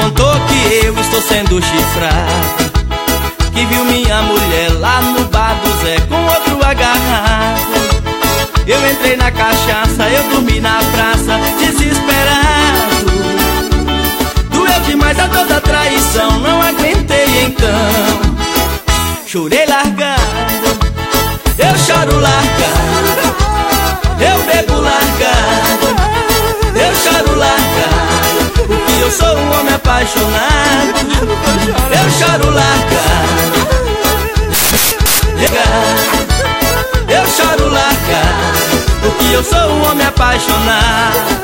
contou que eu estou sendo chifrado, que viu minha mulher lá no bar do Zé com outro agarrado. Eu entrei na cachaça, eu dormi na praça, desesperado. Doeu demais a toda traição, não aguentei então. Chorei largado, eu choro largado, eu bebo largado, eu choro largado, porque eu sou um homem apaixonado. Eu choro largado, eu choro largado, porque eu sou um homem apaixonado.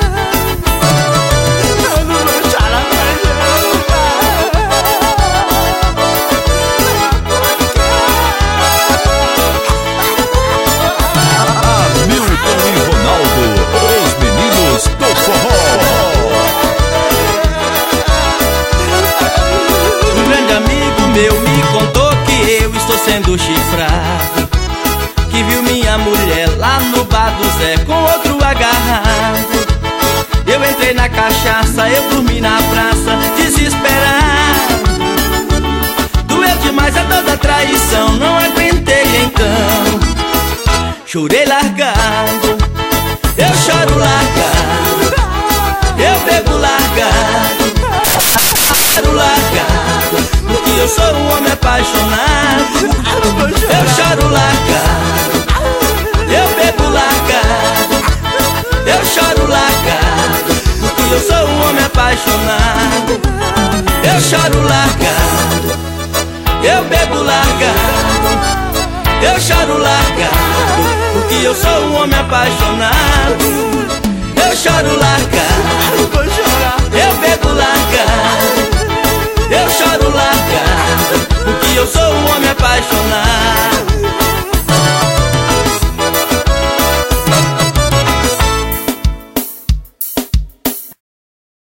Meu me contou que eu estou sendo chifrado, que viu minha mulher lá no bar do Zé com outro agarrado. Eu entrei na cachaça, eu dormi na praça, desesperado. Doeu demais a toda traição, não aguentei então. Chorei largado, eu choro largado, eu bebo largado, choro largado, porque eu sou um homem apaixonado. Eu choro largado, eu bebo largado, eu choro largado, porque eu sou um homem apaixonado. Eu choro largado, eu bebo largado, eu choro largado, porque eu sou um homem apaixonado. Eu choro